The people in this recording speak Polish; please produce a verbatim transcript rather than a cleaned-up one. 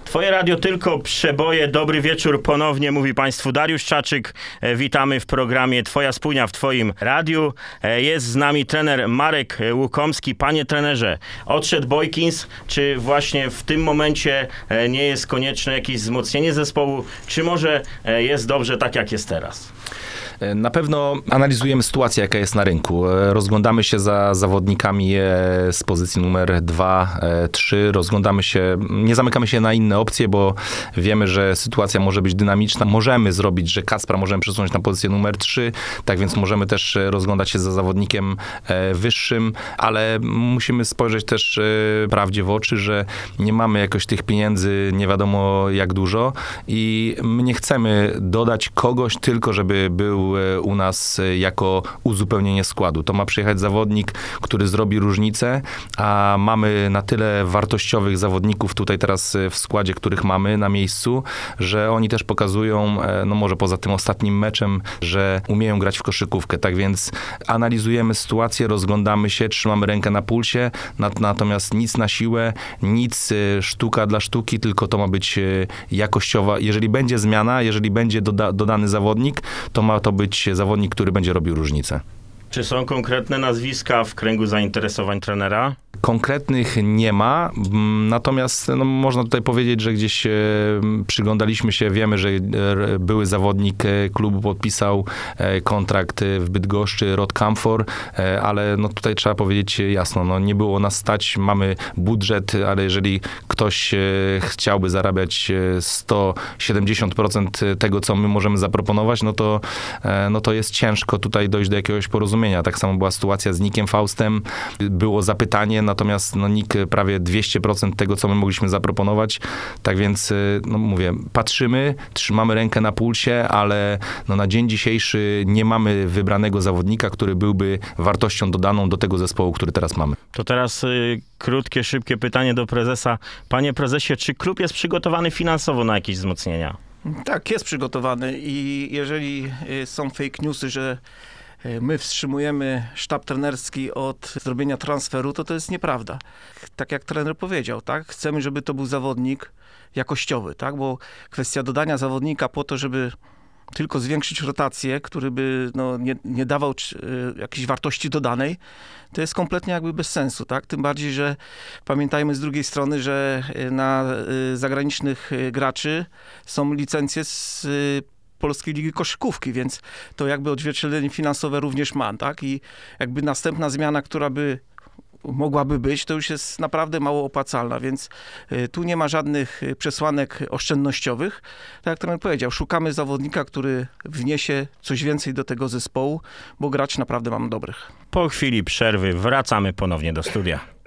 Twoje radio tylko przeboje. Dobry wieczór ponownie, mówi Państwu Dariusz Czaczyk. E, witamy w programie Twoja spółnia w Twoim radiu. E, jest z nami trener Marek Łukomski. Panie trenerze, odszedł Boykins, czy właśnie w tym momencie e, nie jest konieczne jakieś wzmocnienie zespołu, czy może e, jest dobrze tak, jak jest teraz? Na pewno analizujemy sytuację, jaka jest na rynku. Rozglądamy się za zawodnikami z pozycji numer dwa, trzy. Rozglądamy się, nie zamykamy się na inne opcje, bo wiemy, że sytuacja może być dynamiczna. Możemy zrobić, że Kacpra możemy przesunąć na pozycję numer trzy, tak więc możemy też rozglądać się za zawodnikiem wyższym, ale musimy spojrzeć też prawdzie w oczy, że nie mamy jakoś tych pieniędzy nie wiadomo jak dużo i my nie chcemy dodać kogoś tylko, żeby był u nas jako uzupełnienie składu. To ma przyjechać zawodnik, który zrobi różnicę, a mamy na tyle wartościowych zawodników tutaj teraz w składzie, których mamy na miejscu, że oni też pokazują, no może poza tym ostatnim meczem, że umieją grać w koszykówkę. Tak więc analizujemy sytuację, rozglądamy się, trzymamy rękę na pulsie, natomiast nic na siłę, nic sztuka dla sztuki, tylko to ma być jakościowa. Jeżeli będzie zmiana, jeżeli będzie doda- dodany zawodnik, to ma to być zawodnik, który będzie robił różnicę. Czy są konkretne nazwiska w kręgu zainteresowań trenera? Konkretnych nie ma, natomiast no, można tutaj powiedzieć, że gdzieś e, przyglądaliśmy się, wiemy, że e, były zawodnik e, klubu podpisał e, kontrakt w Bydgoszczy, Rod Camfor, e, ale no, tutaj trzeba powiedzieć jasno, no, nie było nas stać, mamy budżet, ale jeżeli ktoś e, chciałby zarabiać sto siedemdziesiąt procent tego, co my możemy zaproponować, no to, e, no to jest ciężko tutaj dojść do jakiegoś porozumienia. Tak samo była sytuacja z Nikiem Faustem, było zapytanie, natomiast no, Nik prawie dwieście procent tego, co my mogliśmy zaproponować. Tak więc, no mówię, patrzymy, trzymamy rękę na pulsie, ale no, na dzień dzisiejszy nie mamy wybranego zawodnika, który byłby wartością dodaną do tego zespołu, który teraz mamy. To teraz y, krótkie, szybkie pytanie do prezesa. Panie prezesie, czy klub jest przygotowany finansowo na jakieś wzmocnienia? Tak, jest przygotowany i jeżeli są fake newsy, że my wstrzymujemy sztab trenerski od zrobienia transferu, to to jest nieprawda. Tak jak trener powiedział, tak? Chcemy, żeby to był zawodnik jakościowy, tak? Bo kwestia dodania zawodnika po to, żeby tylko zwiększyć rotację, który by no, nie, nie dawał y, jakiejś wartości dodanej, to jest kompletnie jakby bez sensu, tak? Tym bardziej, że pamiętajmy z drugiej strony, że na y, zagranicznych y, graczy są licencje z y, Polskiej Ligi Koszykówki, więc to jakby odzwierciedlenie finansowe również ma, tak? I jakby następna zmiana, która by mogłaby być, to już jest naprawdę mało opłacalna, więc tu nie ma żadnych przesłanek oszczędnościowych. Tak jak trener powiedział, szukamy zawodnika, który wniesie coś więcej do tego zespołu, bo grać naprawdę mamy dobrych. Po chwili przerwy wracamy ponownie do studia.